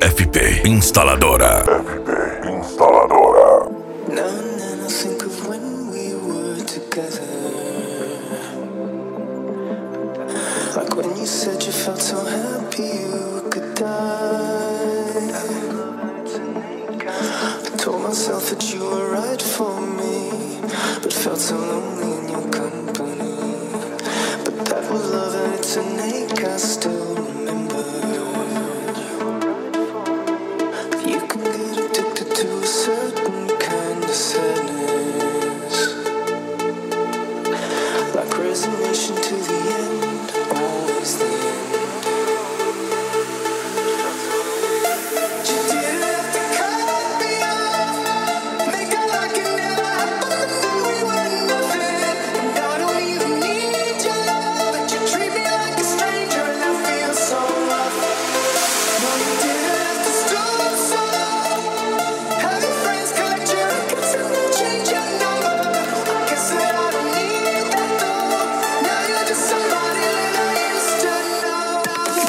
FP Instaladora. FP Instaladora. Now and then I think of when we were together. Like when you said you felt so happy you could die. I told myself that you were right for me, but felt so lonely in your company. But that was love and it's an ache I still remember. You can get addicted to a certain kind of sadness, like resignation to the end, always the end. You didn't have to cut me off, make it like it never happened, but we were nothing. And I don't even need your love, but you treat me like a stranger, and I feel so rough. No, you didn't have to stop so long. Have your friends collect your records and then change your number. I guess that I don't need that though. Now you're just somebody that I used to know.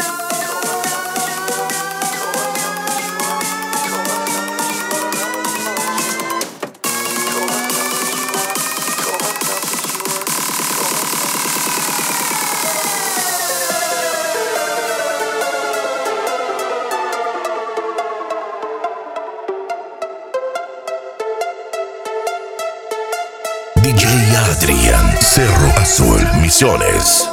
DJ Adrian, Cerro Azul, Misiones.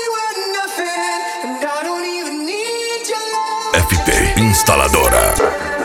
FP Instaladora.